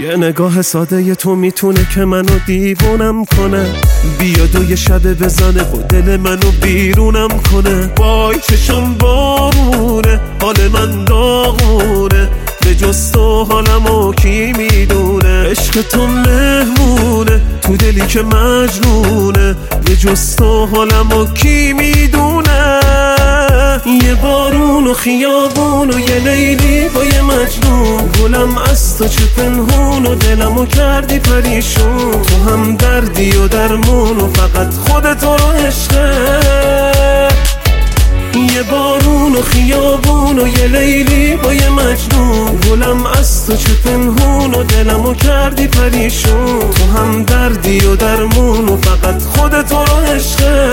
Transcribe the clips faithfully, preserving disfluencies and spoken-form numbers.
یه نگاه ساده تو میتونه که منو دیوونم کنه، بیاد و یه شب بزنه و دل منو بیرونم کنه. وای چشم بارونه، حال من داغونه، به جز تو حالمو کی میدونه. عشق تو مهمونه تو دلی که مجنونه، به جز تو حالمو کی میدونه. یه بارون و خیابون و یه لیلی با یه مجنون، گلم از تو چه پنهون و دلمو کردی پریشون. تو هم دردی و درمون و فقط خودت رو عشقه. یه بارون و خیابون و یه لیلی با یه مجنون، گلم از تو چه پنهون و دلمو کردی پریشون. تو هم دردی و درمون و فقط خودت رو عشقه.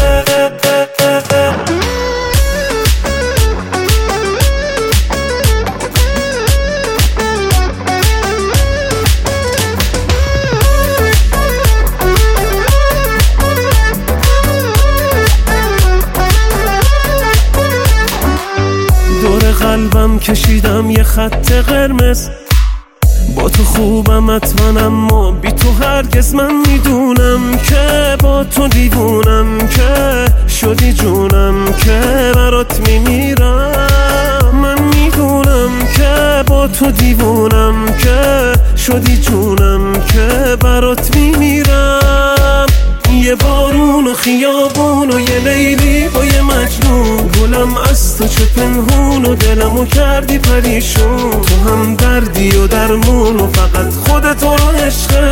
قلبم کشیدم یه خط قرمز، با تو خوبم حتما اما بی تو هرگز. من میدونم که با تو دیوونم، که شدی جونم که برات میمیرم. من میدونم که با تو دیوونم، که شدی جونم که برات میمیرم. یه بارون و خیابون و یه لیلی با یه مجنون، گلم از تو چه پنهون و دلمو کردی پریشون. تو هم دردی و درمون و فقط خودت رو عشقه.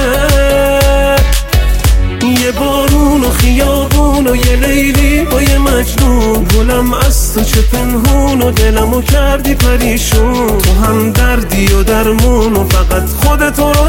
یه بارون و خیابون و یه لیلی با یه مجنون، گلم از تو چه پنهون و دلمو کردی پریشون. تو هم دردی و درمون و فقط خودت رو